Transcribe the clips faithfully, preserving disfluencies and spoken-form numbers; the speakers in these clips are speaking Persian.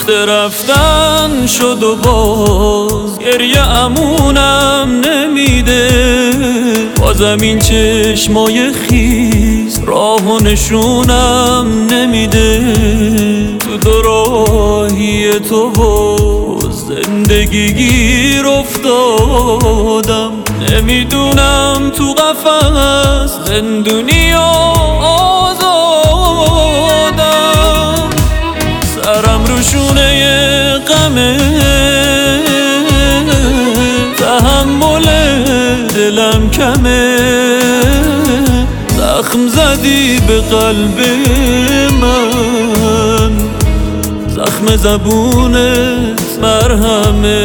وقت رفتن شد و باز گریه امونم نمیده. بازم این چشمای خیس راه و نشونم نمیده. تو دوراهی تو و زندگی گیر افتادم. نمیدونم تو قفس زندونی یا آزادم. سرم رو شونه غمه، تحمل دلم کمه. زخم زدی به قلب من، زخم زبونت مرهمه.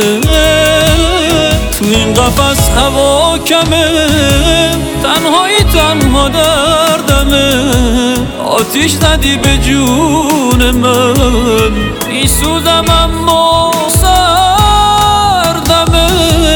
تو این قفس هوا کمه، تنهایی تنها دردمه. آتیش زدی به جون من، میسوزم اما سردمه.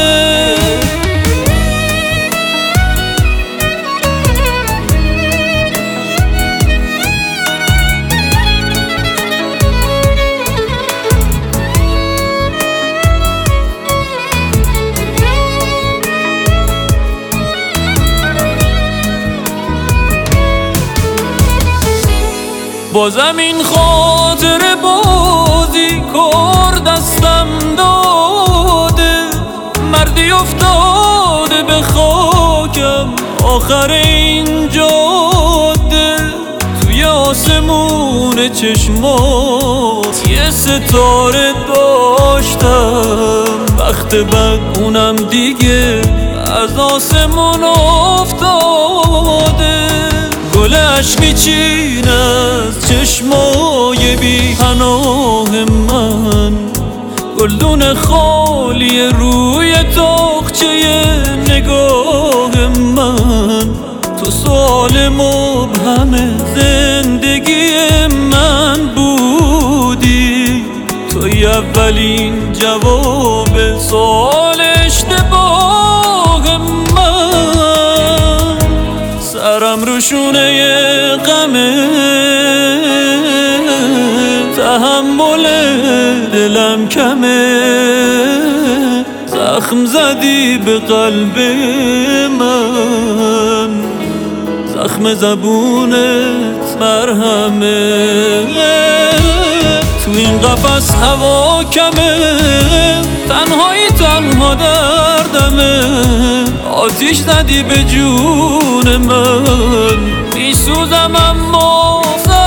بازم این خاطر بازی کار دستم داده. مردی افتاده به خاکم آخر این جاده. توی آسمون چشمات یه ستاره داشتم. وقت بد اونم دیگه از آسمون افتاده. گل عشق میچین از چشمای بی پناه من. گلدون خالی روی تاقچه نگاه من. تو سوال مبهم زندگی من بودی. توی اولین جواب سوال اشتباه من. سرم رو شونه غمه، تحمل دلم کمه. زخم زدی به قلب من، زخم زبونت مرهمه. تو این قفس هوا کمه، تنهایی تنها دردمه. آتیش زدی به جون من، میسوزم اما